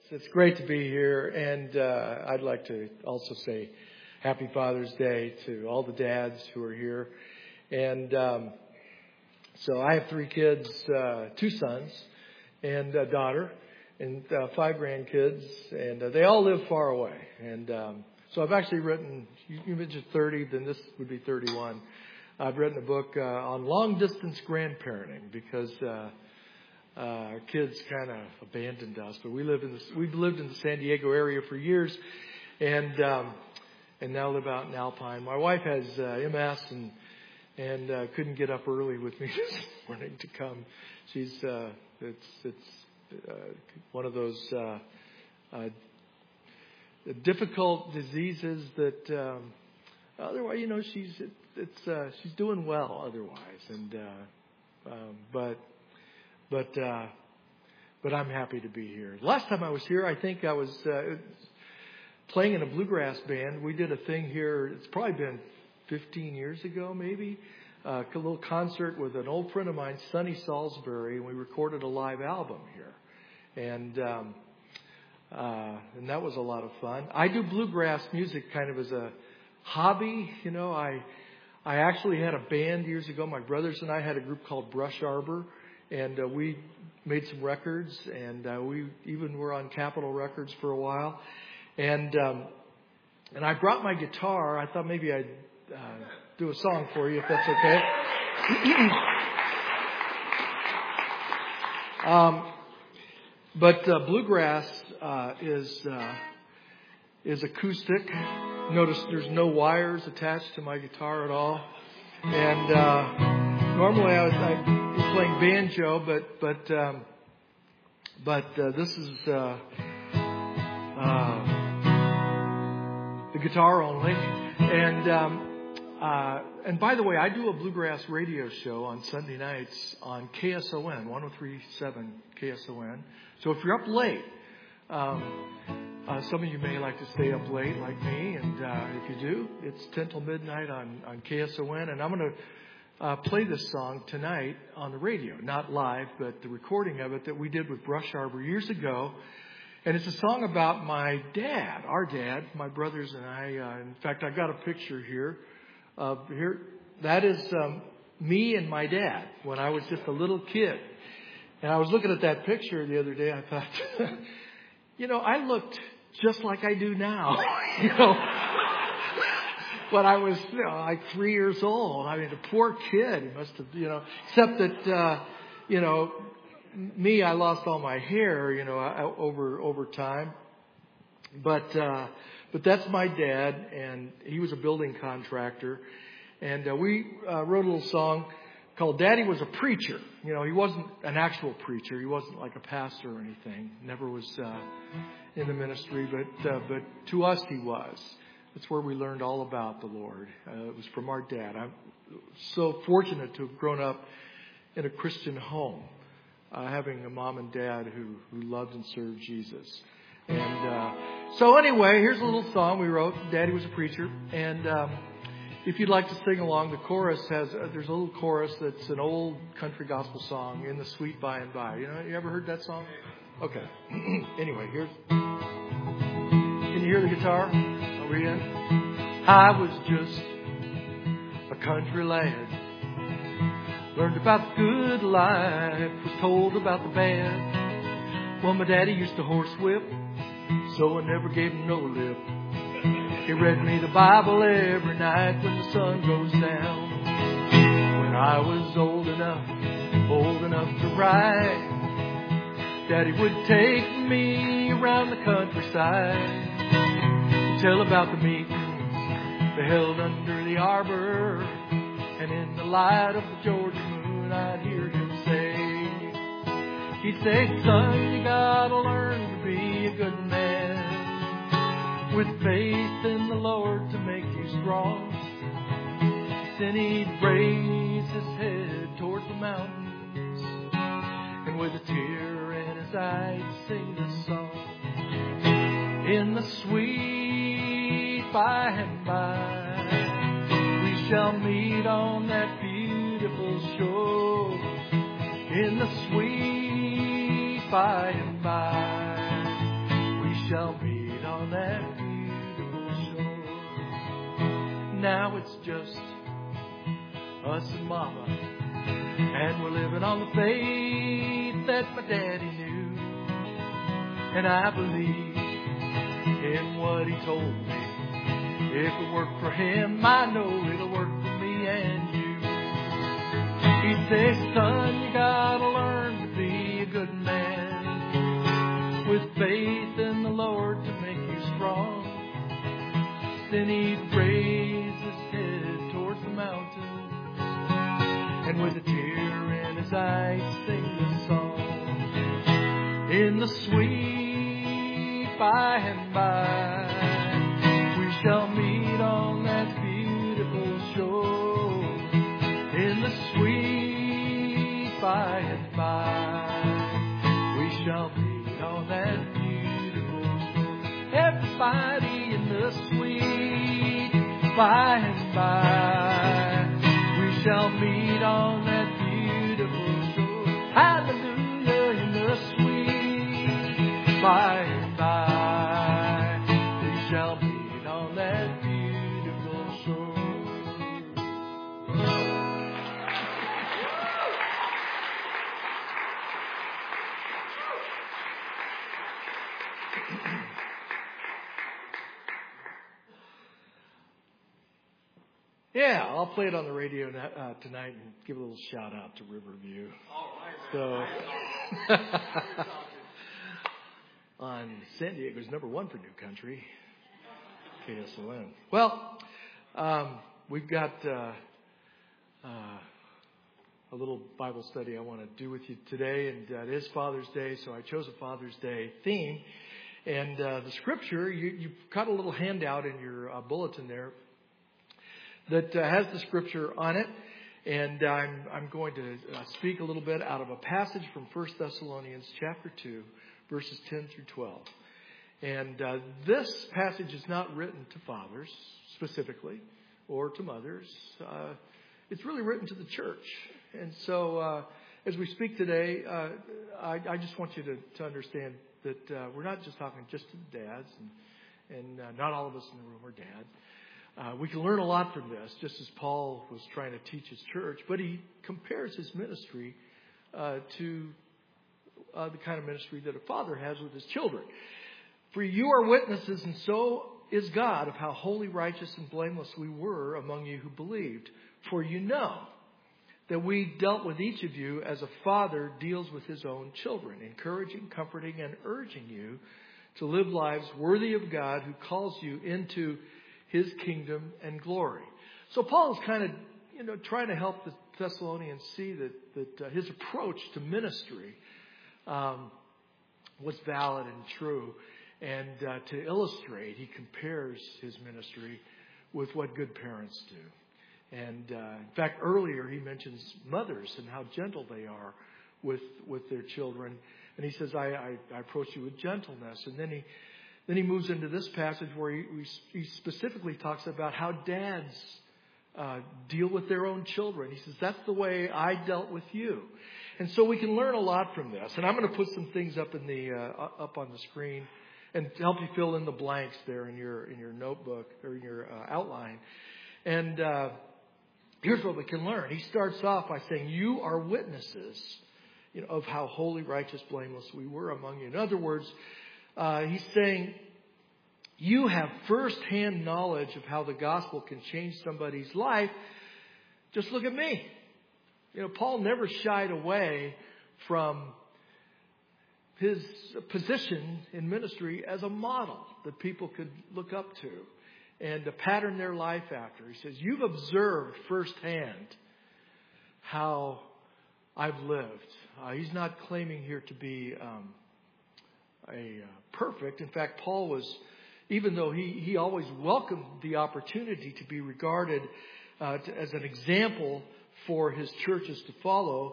It's great to be here, and I'd like to also say Happy Father's Day to all the dads who are here. And so I have 3 kids, 2 sons and a daughter, and 5 grandkids, and they all live far away. And so I've actually written, you mentioned 30, then this would be 31. I've written a book on long-distance grandparenting because our kids kind of abandoned us, but we've lived in the San Diego area for years, and now live out in Alpine. My wife has MS and couldn't get up early with me this morning to come. She's it's one of those difficult diseases that otherwise, she's doing well otherwise, and But I'm happy to be here. Last time I was here, I think I was playing in a bluegrass band. We did a thing here. It's probably been 15 years ago, maybe. A little concert with an old friend of mine, Sonny Salisbury, and we recorded a live album here. And that was a lot of fun. I do bluegrass music kind of as a hobby. You know, I actually had a band years ago. My brothers and I had a group called Brush Arbor. And we made some records, and we even were on Capitol Records for a while. And I brought my guitar. I thought maybe I'd do a song for you, if that's okay. But bluegrass is acoustic. Notice there's no wires attached to my guitar at all. And normally I was playing banjo, but this is the guitar only. And by the way, I do a bluegrass radio show on Sunday nights on KSON 103.7 KSON. So if you're up late, some of you may like to stay up late like me, and if you do, it's 10 till midnight on KSON, and I'm going to play this song tonight on the radio, not live, but the recording of it that we did with Brush Arbor years ago. And it's a song about my dad, our dad, my brothers and I. In fact, I got a picture here. That is me and my dad when I was just a little kid. And I was looking at that picture the other day. I thought, I looked just like I do now. When I was, like 3 years old. I mean, the poor kid, he must have, except that, me, I lost all my hair, over time. But that's my dad, and he was a building contractor. And we wrote a little song called Daddy Was a Preacher. He wasn't an actual preacher. He wasn't like a pastor or anything. Never was in the ministry, but to us he was. That's where we learned all about the Lord. It was from our dad. I'm so fortunate to have grown up in a Christian home, having a mom and dad who loved and served Jesus. And so anyway, here's a little song we wrote. Daddy Was a Preacher. And if you'd like to sing along, the chorus there's a little chorus that's an old country gospel song, In the Sweet By and By. You ever heard that song? Okay. Anyway, can you hear the guitar? I was just a country lad. Learned about the good life, was told about the bad. Well, my daddy used to horsewhip, so I never gave him no lip. He read me the Bible every night when the sun goes down. When I was old enough to ride, Daddy would take me around the countryside. Tell about the meetings they held under the arbor, and in the light of the Georgia moon I'd hear him say, he'd say, son, you gotta learn to be a good man, with faith in the Lord to make you strong. Then he'd raise his head towards the mountains, and with a tear in his eye he'd sing this song. In the sweet by and by, we shall meet on that beautiful shore. In the sweet by and by, shall meet on that beautiful shore. Now it's just us and Mama, and we're living on the faith that my daddy knew. And I believe in what he told me. If it worked for him, I know it'll work for me and you. He says, son, you gotta learn to be a good man, with faith in the Lord to make you strong. Then he'd raise his head towards the mountain, and with a tear in his eye, he'd sing this song. In the sweet by and by, we shall meet on that beautiful shore. In the sweet by and by, we shall meet on that beautiful shore. Everybody in the sweet by and by, we shall meet on that beautiful shore. Hallelujah, in the sweet by and by, we shall meet on that beautiful shore. Yeah, I'll play it on the radio tonight and give a little shout out to Riverview. So, on San Diego's #1 for New Country, KSON. Well, we've got a little Bible study I want to do with you today, and it is Father's Day, so I chose a Father's Day theme. And the scripture, you've got a little handout in your bulletin there that has the scripture on it. And I'm going to speak a little bit out of a passage from 1 Thessalonians chapter 2, verses 10 through 12. And this passage is not written to fathers specifically or to mothers. It's really written to the church. And so as we speak today, I just want you to understand that we're not just talking just to the dads, and not all of us in the room are dads. We can learn a lot from this, just as Paul was trying to teach his church. But he compares his ministry to the kind of ministry that a father has with his children. For you are witnesses, and so is God, of how holy, righteous, and blameless we were among you who believed. For you know that we dealt with each of you as a father deals with his own children, encouraging, comforting, and urging you to live lives worthy of God who calls you into his kingdom and glory. So Paul is kind of, trying to help the Thessalonians see that his approach to ministry was valid and true. And to illustrate, he compares his ministry with what good parents do. And in fact, earlier he mentions mothers and how gentle they are with their children. And he says, I approach you with gentleness. And then he moves into this passage where he specifically talks about how dads deal with their own children. He says, that's the way I dealt with you. And so we can learn a lot from this. And I'm going to put some things up up on the screen and help you fill in the blanks there in your notebook or in your outline. And here's what we can learn. He starts off by saying, you are witnesses, of how holy, righteous, blameless we were among you. In other words, he's saying, you have firsthand knowledge of how the gospel can change somebody's life. Just look at me. Paul never shied away from his position in ministry as a model that people could look up to and to pattern their life after. He says, you've observed firsthand how I've lived. He's not claiming here to be perfect. In fact, Paul was, even though he always welcomed the opportunity to be regarded as an example for his churches to follow,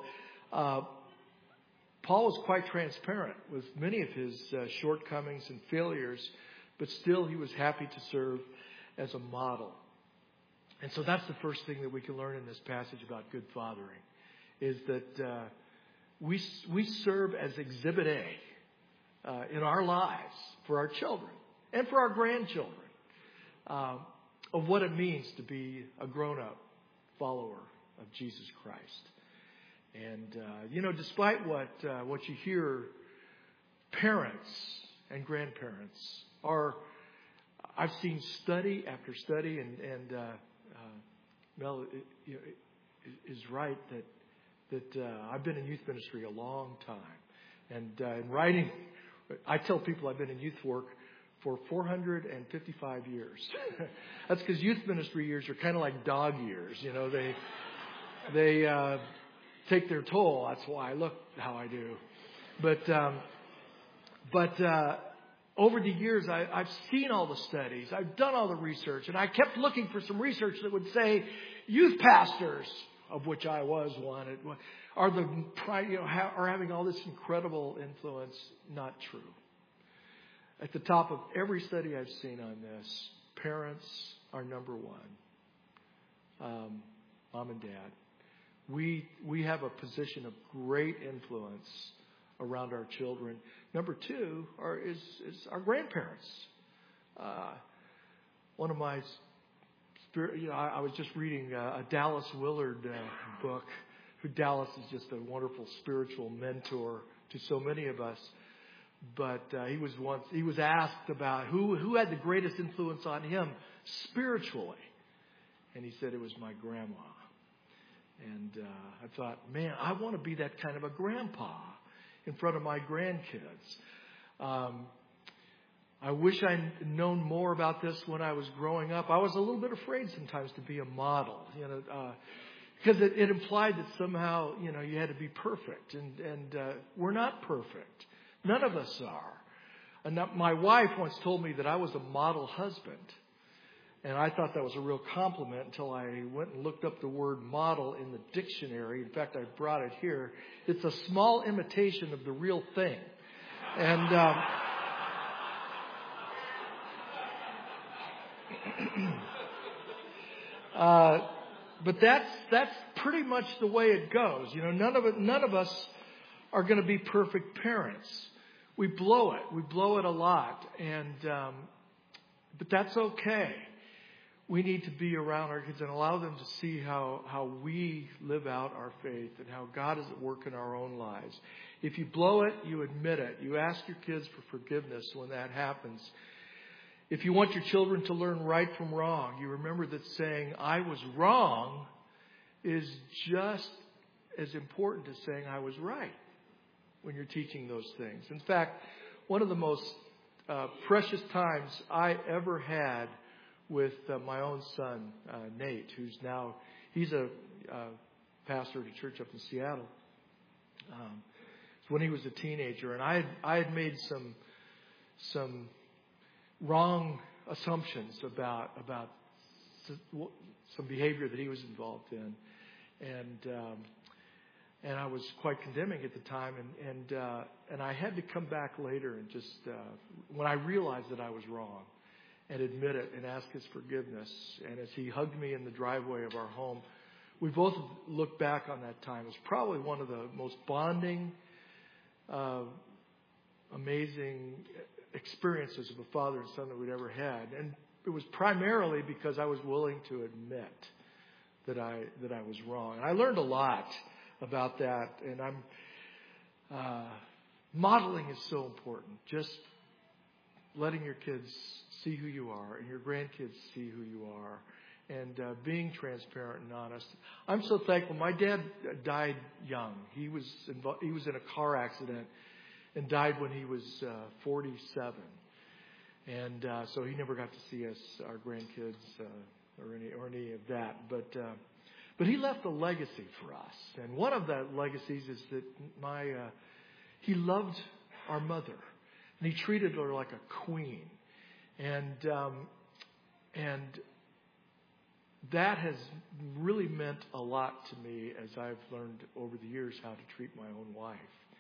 Paul was quite transparent with many of his shortcomings and failures, but still he was happy to serve as a model. And so that's the first thing that we can learn in this passage about good fathering, is that we serve as Exhibit A in our lives for our children and for our grandchildren of what it means to be a grown-up follower of Jesus Christ. And, despite what you hear, parents and grandparents I've seen study after study, and Mel is right that I've been in youth ministry a long time. And in writing, I tell people I've been in youth work for 455 years. That's because youth ministry years are kind of like dog years. They take their toll. That's why I look how I do. But over the years, I've seen all the studies. I've done all the research. And I kept looking for some research that would say youth pastors, of which I was one, are having all this incredible influence. Not true. At the top of every study I've seen on this, parents are number one. Mom and dad. We have a position of great influence around our children. Number two is our grandparents. One of my I was just reading a Dallas Willard book. Dallas is just a wonderful spiritual mentor to so many of us. But he was asked about who had the greatest influence on him spiritually, and he said it was my grandma. And I thought, man, I want to be that kind of a grandpa in front of my grandkids. I wish I'd known more about this when I was growing up. I was a little bit afraid sometimes to be a model, because it implied that somehow, you had to be perfect. And we're not perfect. None of us are. And my wife once told me that I was a model husband. And I thought that was a real compliment until I went and looked up the word model in the dictionary. In fact, I brought it here. It's a small imitation of the real thing. And but that's pretty much the way it goes. None of us are going to be perfect parents. We blow it. We blow it a lot, but that's okay. We need to be around our kids and allow them to see how we live out our faith and how God is at work in our own lives. If you blow it, you admit it. You ask your kids for forgiveness when that happens. If you want your children to learn right from wrong, you remember that saying, I was wrong, is just as important as saying I was right when you're teaching those things. In fact, one of the most precious times I ever had with my own son, Nate, he's a pastor at a church up in Seattle. When he was a teenager, and I had made some wrong assumptions about some behavior that he was involved in, and I was quite condemning at the time, and I had to come back later and just when I realized that I was wrong, and admit it and ask his forgiveness. And as he hugged me in the driveway of our home, we both looked back on that time. It was probably one of the most bonding, amazing experiences of a father and son that we'd ever had. And it was primarily because I was willing to admit that I was wrong. And I learned a lot about that. And modeling is so important. Just letting your kids see who you are and your grandkids see who you are, and being transparent and honest. I'm so thankful. My dad died young. He was in a car accident and died when he was 47, and so he never got to see us, our grandkids, or any of that. But he left a legacy for us, and one of the legacies is that he loved our mother. And he treated her like a queen. And that has really meant a lot to me as I've learned over the years how to treat my own wife.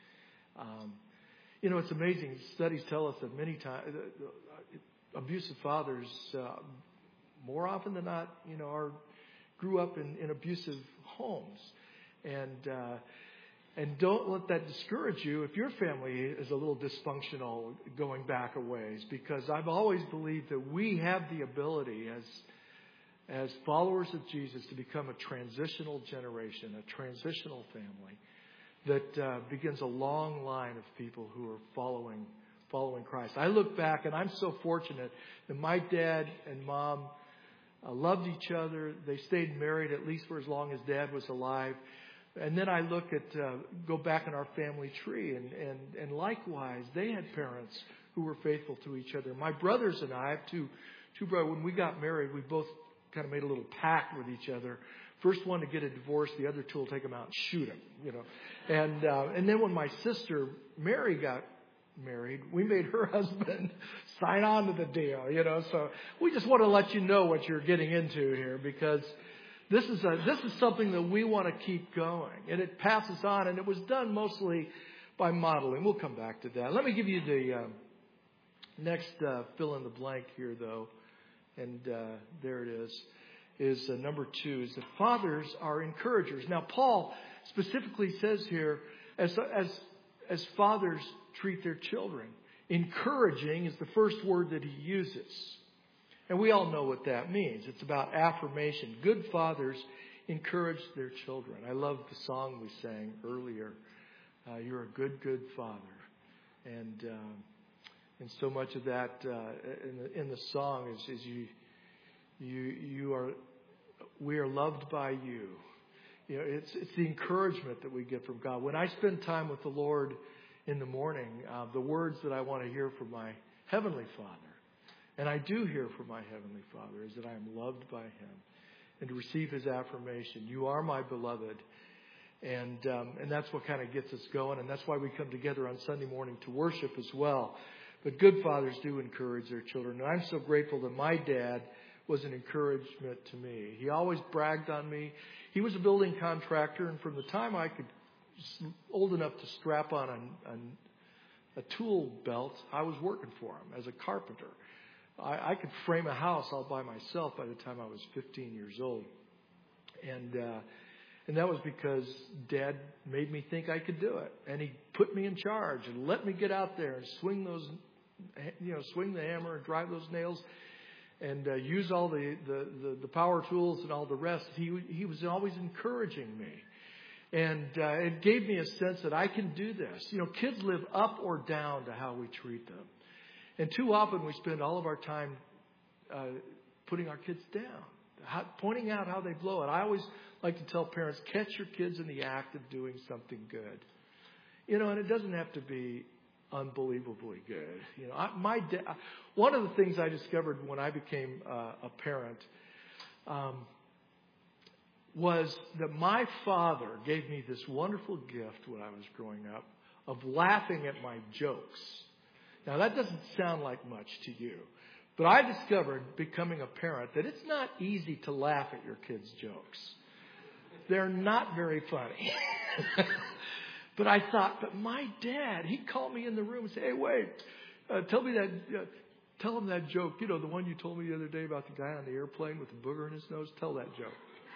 It's amazing. Studies tell us that many times abusive fathers, more often than not, grew up in abusive homes. And And don't let that discourage you if your family is a little dysfunctional going back a ways, because I've always believed that we have the ability as followers of Jesus to become a transitional generation, a transitional family that begins a long line of people who are following Christ. I look back and I'm so fortunate that my dad and mom loved each other. They stayed married at least for as long as Dad was alive. And then I look at, go back in our family tree, and likewise, they had parents who were faithful to each other. My brothers and I have two brothers. When we got married, we both kind of made a little pact with each other. First one to get a divorce, the other two will take them out and shoot them, you know. And then when my sister Mary got married, we made her husband sign on to the deal, you know. So we just want to let you know what you're getting into here, because this is something that we want to keep going, and it passes on, and it was done mostly by modeling. We'll come back to that. Let me give you the next fill in the blank here, though, and there it is number 2, is that fathers are encouragers. Now, Paul specifically says here, as fathers treat their children, encouraging is the first word that he uses. And we all know what that means. It's about affirmation. Good fathers encourage their children. I love the song we sang earlier. You're a good, good father. And so much of that in the song is you are. We are loved by you. You know, it's the encouragement that we get from God. When I spend time with the Lord in the morning, the words that I want to hear from my Heavenly Father, and I do hear from my Heavenly Father, is that I am loved by Him, and to receive His affirmation. You are my beloved. And that's what kind of gets us going. And that's why we come together on Sunday morning to worship as well. But good fathers do encourage their children. And I'm so grateful that my dad was an encouragement to me. He always bragged on me. He was a building contractor. And from the time I could, old enough to strap on a tool belt, I was working for him as a carpenter. I could frame a house all by myself by the time I was 15 years old. And that was because Dad made me think I could do it. And he put me in charge and let me get out there and swing the hammer and drive those nails and use all the power tools and all the rest. He was always encouraging me. And it gave me a sense that I can do this. You know, kids live up or down to how we treat them. And too often we spend all of our time putting our kids down, pointing out how they blow it. I always like to tell parents, catch your kids in the act of doing something good. You know, and it doesn't have to be unbelievably good. You know, one of the things I discovered when I became a parent was that my father gave me this wonderful gift when I was growing up of laughing at my jokes. Now, that doesn't sound like much to you, but I discovered, becoming a parent, that it's not easy to laugh at your kids' jokes. They're not very funny. But I thought, but my dad, he'd call me in the room and say, hey, wait, tell him that joke. You know, the one you told me the other day about the guy on the airplane with the booger in his nose. Tell that joke.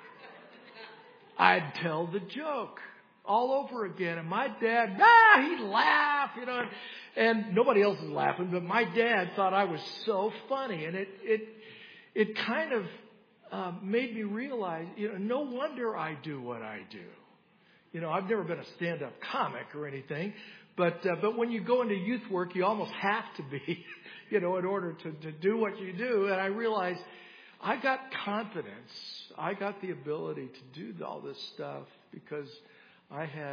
I'd tell the joke all over again. And my dad, he'd laugh, you know, and nobody else is laughing, but my dad thought I was so funny. And it kind of made me realize, you know, no wonder I do what I do. You know, I've never been a stand-up comic or anything, but when you go into youth work, you almost have to be, you know, in order to do what you do. And I realized I got confidence. I got the ability to do all this stuff because I had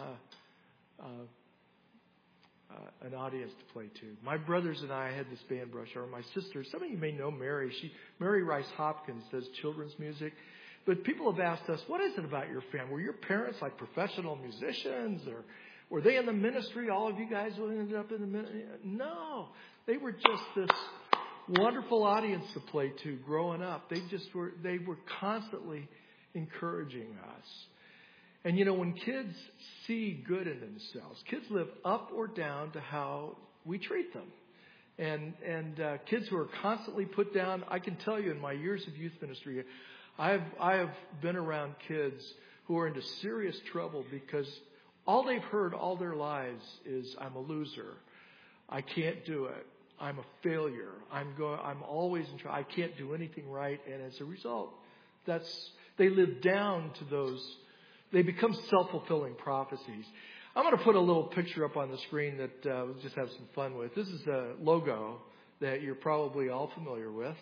an audience to play to. My brothers and I had this band brush, or my sister. Some of you may know Mary. Mary Rice Hopkins does children's music. But people have asked us, what is it about your family? Were your parents like professional musicians, or were they in the ministry? All of you guys ended up in the ministry? No, they were just this wonderful audience to play to growing up. They were constantly encouraging us. And you know, when kids see good in themselves, kids live up or down to how we treat them. And kids who are constantly put down, I can tell you in my years of youth ministry, I have been around kids who are into serious trouble because all they've heard all their lives is, I'm a loser. I can't do it. I'm a failure. I'm always in trouble. I can't do anything right. And as a result, they live down to those. They become self-fulfilling prophecies. I'm going to put a little picture up on the screen that we'll just have some fun with. This is a logo that you're probably all familiar with.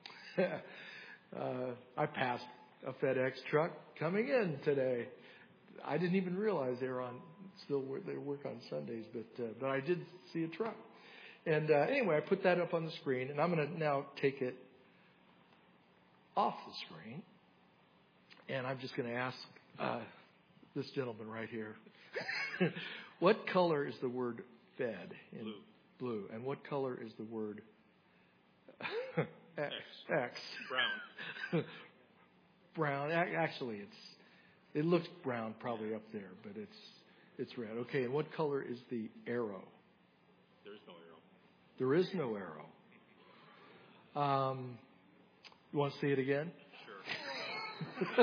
I passed a FedEx truck coming in today. I didn't even realize they work on Sundays, but I did see a truck. And anyway, I put that up on the screen, and I'm going to now take it off the screen. And I'm just going to ask this gentleman right here, what color is the word fed? Blue. Blue. And what color is the word X? Brown. Brown. Actually, it looks brown probably up there, but it's red. Okay, and what color is the arrow? There is no arrow. There is no arrow. You want to see it again? Sure.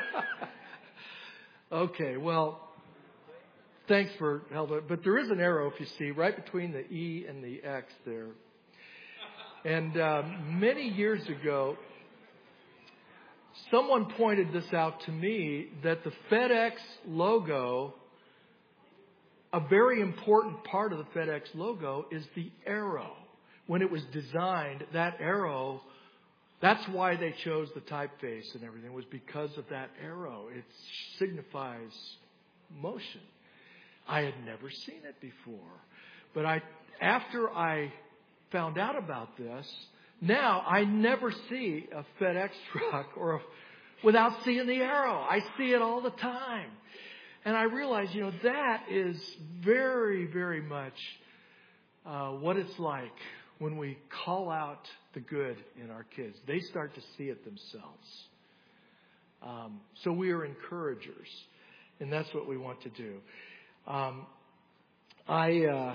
Okay, well, thanks for helping. But there is an arrow, if you see, right between the E and the X there. And many years ago, someone pointed this out to me, that the FedEx logo, a very important part of the FedEx logo is the arrow. When it was designed, that arrow, that's why they chose the typeface and everything, was because of that arrow. It signifies motion. I had never seen it before. But after I found out about this, now I never see a FedEx truck without seeing the arrow. I see it all the time. And I realize, that is very, very much what it's like when we call out the good in our kids. They start to see it themselves. So we are encouragers, and that's what we want to do. I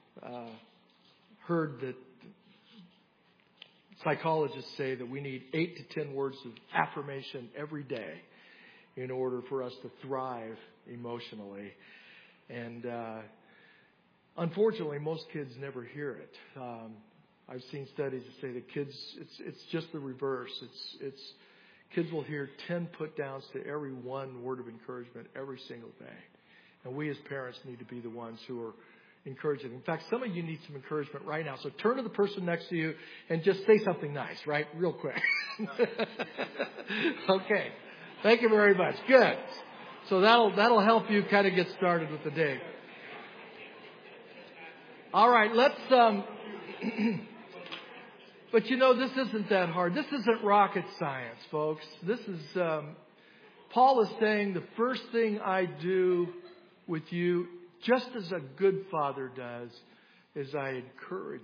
heard that psychologists say that we need 8 to 10 words of affirmation every day in order for us to thrive emotionally. And unfortunately, most kids never hear it. I've seen studies that say that kids, it's just the reverse. It's kids will hear 10 put downs to every one word of encouragement every single day. And we as parents need to be the ones who are encouraging. In fact, some of you need some encouragement right now. So turn to the person next to you and just say something nice, right? Real quick. Okay. Thank you very much. Good. So that'll help you kind of get started with the day. All right, let's but this isn't that hard. This isn't rocket science, folks. This is Paul is saying the first thing I do with you, just as a good father does, is I encourage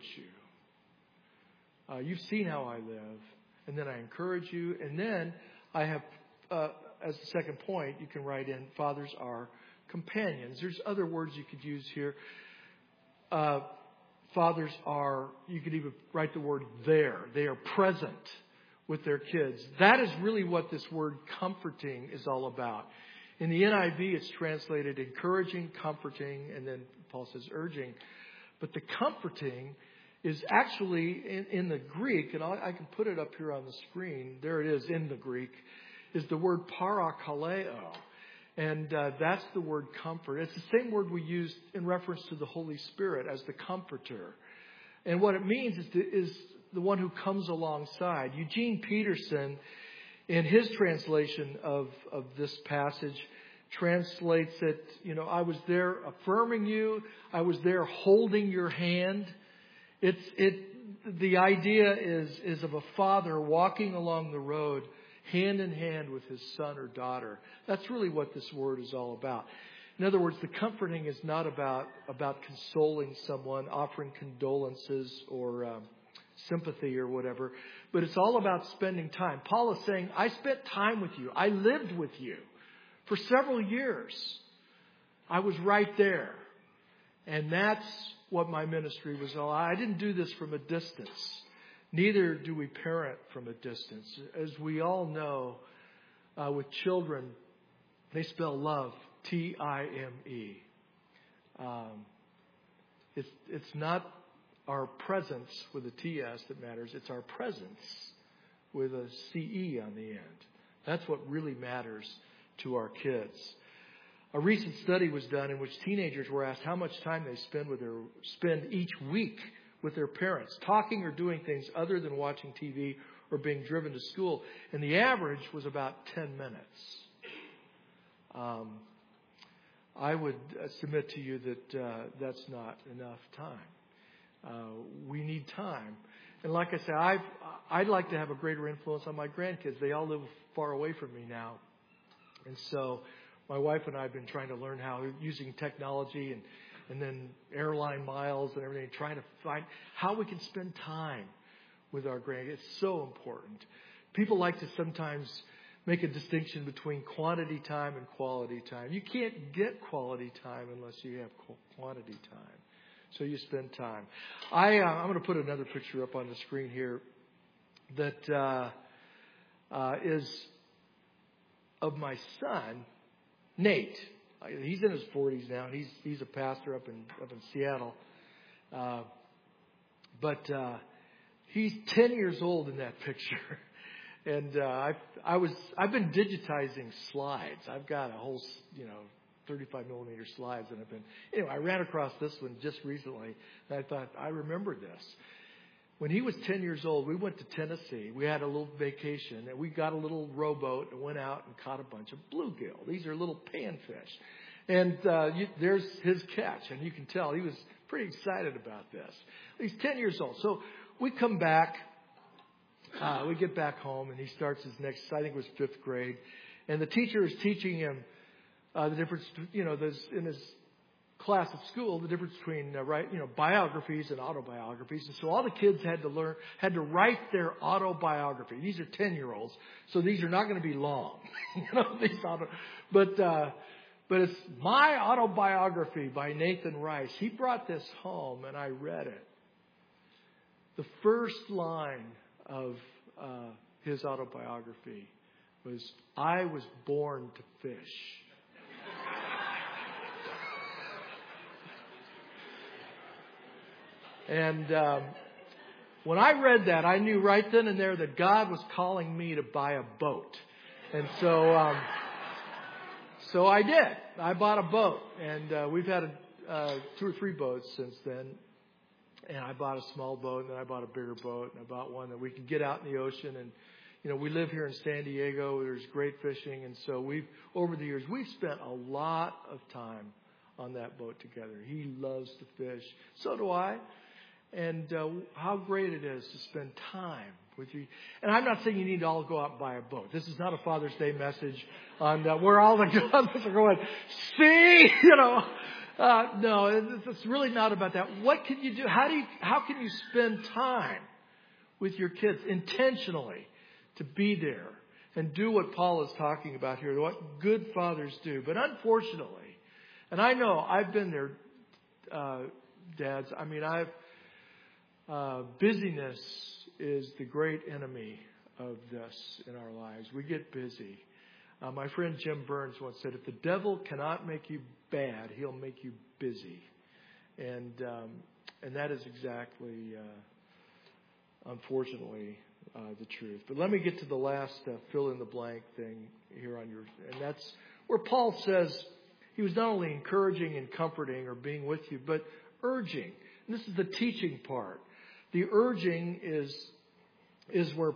you. You've seen how I live. And then I encourage you. And then I have, as a second point, you can write in, fathers are companions. There's other words you could use here. Fathers are, you could even write the word there. They are present with their kids. That is really what this word comforting is all about. In the NIV, it's translated encouraging, comforting, and then Paul says urging. But the comforting is actually in the Greek, and I can put it up here on the screen. There it is in the Greek, is the word parakaleo. And that's the word comfort. It's the same word we use in reference to the Holy Spirit as the comforter. And what it means is the one who comes alongside. Eugene Peterson, in his translation of this passage, translates it, I was there affirming you. I was there holding your hand. The idea is of a father walking along the road hand in hand with his son or daughter. That's really what this word is all about. In other words, the comforting is not about consoling someone, offering condolences or sympathy or whatever, but it's all about spending time. Paul is saying, I spent time with you. I lived with you for several years. I was right there. And that's what my ministry was all. I didn't do this from a distance. Neither do we parent from a distance. As we all know, with children, they spell love T-I-M-E. It's not our presence with a T-S that matters. It's our presence with a C-E on the end. That's what really matters to our kids. A recent study was done in which teenagers were asked how much time they spend each week with their parents, talking or doing things other than watching TV or being driven to school. And the average was about 10 minutes. I would submit to you that that's not enough time. We need time. And like I said, I'd like to have a greater influence on my grandkids. They all live far away from me now. And so my wife and I have been trying to learn how, using technology and then airline miles and everything, trying to find how we can spend time with our grandkids. It's so important. People like to sometimes make a distinction between quantity time and quality time. You can't get quality time unless you have quantity time. So you spend time. I'm going to put another picture up on the screen here that is of my son, Nate. He's in his 40s now. He's a pastor up in Seattle. But he's 10 years old in that picture. And I've been digitizing slides. I've got a whole 35 millimeter slides, and I ran across this one just recently, and I thought, I remember this. When he was 10 years old, we went to Tennessee. We had a little vacation, and we got a little rowboat and went out and caught a bunch of bluegill. These are little panfish. And there's his catch, and you can tell he was pretty excited about this. He's 10 years old. So we come back. We get back home, and he starts his next, I think it was 5th grade. And the teacher is teaching him the difference, in his class at school, the difference between biographies and autobiographies. And so all the kids had to write their autobiography. These are 10-year-olds, so these are not going to be long. But it's My Autobiography by Nathan Rice. He brought this home, and I read it. The first line of his autobiography was, I was born to fish. And when I read that, I knew right then and there that God was calling me to buy a boat. And so so I did. I bought a boat. And we've had 2 or 3 boats since then. And I bought a small boat, and then I bought a bigger boat, and I bought one that we can get out in the ocean. And, we live here in San Diego. There's great fishing. And so over the years, we've spent a lot of time on that boat together. He loves to fish. So do I. And how great it is to spend time with you. And I'm not saying you need to all go out and buy a boat. This is not a Father's Day message on where all the guys are going, see, no, it's really not about that. What can you do? How can you spend time with your kids intentionally to be there and do what Paul is talking about here, what good fathers do? But unfortunately, and I know I've been there, dads. I mean, busyness is the great enemy of this in our lives. We get busy. My friend Jim Burns once said, if the devil cannot make you bad, he'll make you busy. And that is exactly, unfortunately, the truth. But let me get to the last fill in the blank thing here and that's where Paul says he was not only encouraging and comforting or being with you, but urging. And this is the teaching part. The urging is where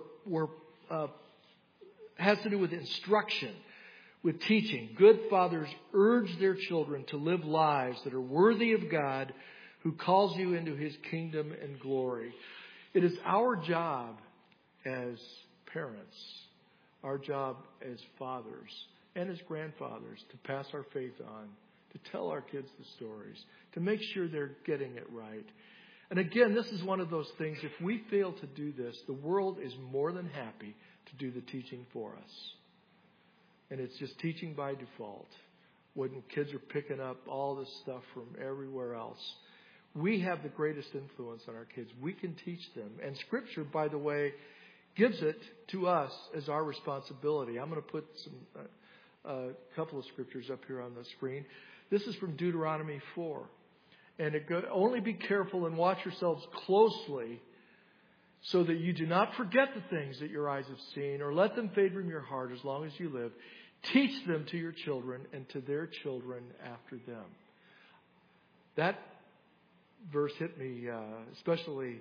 has to do with instruction, with teaching. Good fathers urge their children to live lives that are worthy of God, who calls you into His kingdom and glory. It is our job as parents, our job as fathers and as grandfathers, to pass our faith on, to tell our kids the stories, to make sure they're getting it right. And again, this is one of those things, if we fail to do this, the world is more than happy to do the teaching for us. And it's just teaching by default. When kids are picking up all this stuff from everywhere else, we have the greatest influence on our kids. We can teach them. And Scripture, by the way, gives it to us as our responsibility. I'm going to put a couple of scriptures up here on the screen. This is from Deuteronomy 4. And only be careful and watch yourselves closely so that you do not forget the things that your eyes have seen or let them fade from your heart as long as you live. Teach them to your children and to their children after them. That verse hit me especially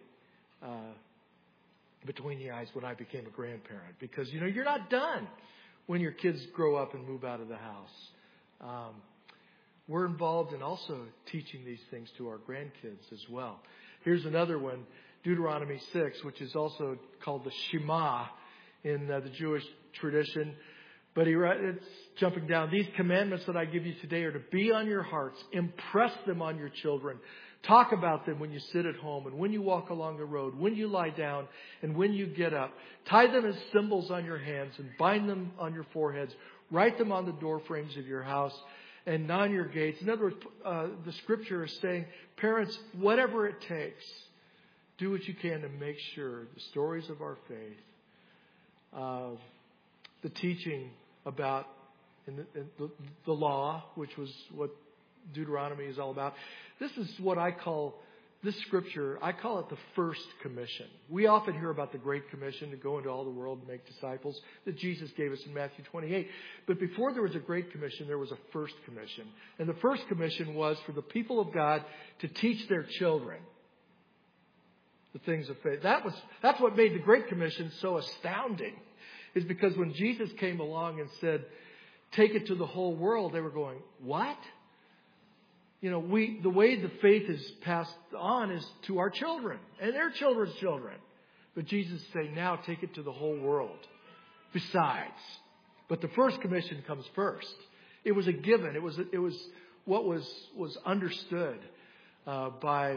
between the eyes when I became a grandparent. Because, you're not done when your kids grow up and move out of the house. We're involved in also teaching these things to our grandkids as well. Here's another one, Deuteronomy 6, which is also called the Shema in the Jewish tradition. But it's jumping down. These commandments that I give you today are to be on your hearts. Impress them on your children. Talk about them when you sit at home and when you walk along the road, when you lie down and when you get up. Tie them as symbols on your hands and bind them on your foreheads. Write them on the door frames of your house and on your gates. In other words, the scripture is saying, parents, whatever it takes, do what you can to make sure the stories of our faith, the teaching about the law, which was what Deuteronomy is all about. This is what I call this scripture. I call it the first commission. We often hear about the Great Commission to go into all the world and make disciples that Jesus gave us in Matthew 28. But before there was a Great Commission, there was a first commission. And the first commission was for the people of God to teach their children the things of faith. That's what made the Great Commission so astounding. Is because when Jesus came along and said, take it to the whole world, they were going, what? The way the faith is passed on is to our children and their children's children. But Jesus is saying, now take it to the whole world. Besides. But the first commission comes first. It was a given. It was what was understood by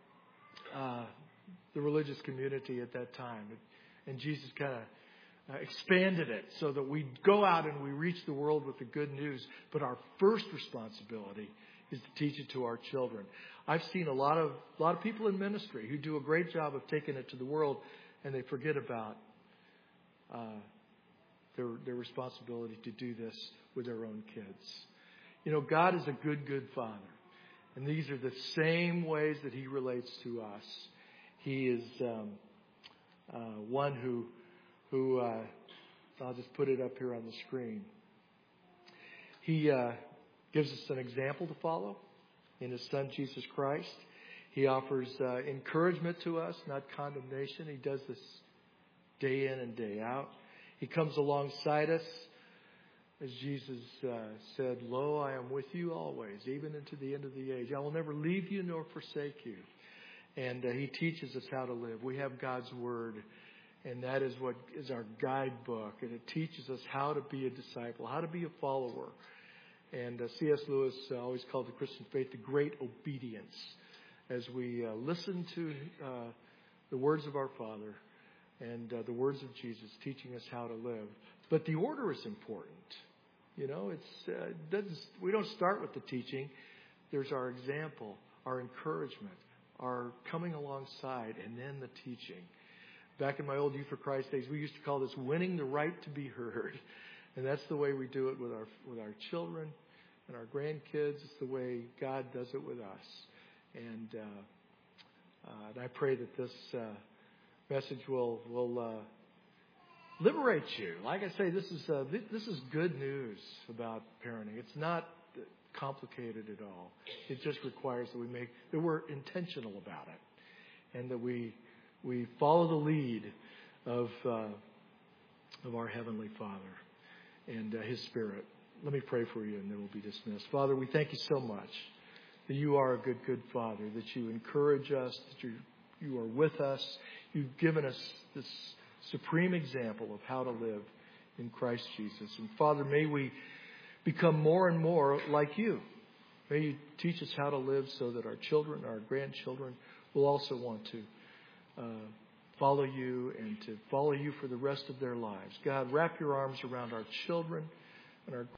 the religious community at that time. And Jesus kind of expanded it so that we go out and we reach the world with the good news. But our first responsibility is to teach it to our children. I've seen a lot of people in ministry who do a great job of taking it to the world, and they forget about their responsibility to do this with their own kids. God is a good Father. And these are the same ways that He relates to us. He is one who I'll just put it up here on the screen. He gives us an example to follow in His Son, Jesus Christ. He offers encouragement to us, not condemnation. He does this day in and day out. He comes alongside us. As Jesus said, lo, I am with you always, even into the end of the age. I will never leave you nor forsake you. And He teaches us how to live. We have God's Word. And that is what is our guidebook. And it teaches us how to be a disciple, how to be a follower. And C.S. Lewis always called the Christian faith the great obedience. As we listen to the words of our Father and the words of Jesus teaching us how to live. But the order is important. We don't start with the teaching. There's our example, our encouragement, our coming alongside, and then the teaching. Back in my old Youth for Christ days, we used to call this winning the right to be heard. And that's the way we do it with our children and our grandkids. It's the way God does it with us. And I pray that this message will liberate you. Like I say, this is good news about parenting. It's not complicated at all. It just requires that we're intentional about it, and that we follow the lead of our Heavenly Father and His Spirit. Let me pray for you, and then we'll be dismissed. Father, we thank you so much that you are a good Father, that you encourage us, that you are with us. You've given us this supreme example of how to live in Christ Jesus. And Father, may we become more and more like you. May you teach us how to live so that our children, our grandchildren, will also want to follow you and to follow you for the rest of their lives. God, wrap your arms around our children and our